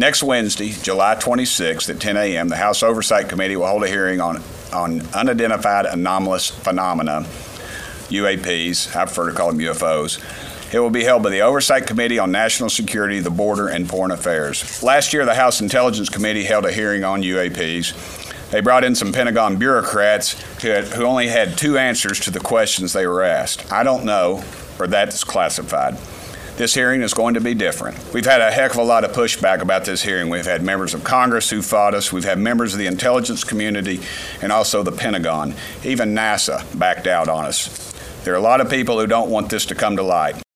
Next Wednesday, July 26th at 10 a.m., the House Oversight Committee will hold a hearing on unidentified anomalous phenomena, UAPs. I prefer to call them UFOs. It will be held by the Oversight Committee on National Security, the Border, and Foreign Affairs. Last year, the House Intelligence Committee held a hearing on UAPs. They brought in some Pentagon bureaucrats who only had 2 answers to the questions they were asked. I don't know, or that's classified. This hearing is going to be different. We've had a heck of a lot of pushback about this hearing. We've had members of Congress who fought us. We've had members of the intelligence community and also the Pentagon. Even NASA backed out on us. There are a lot of people who don't want this to come to light.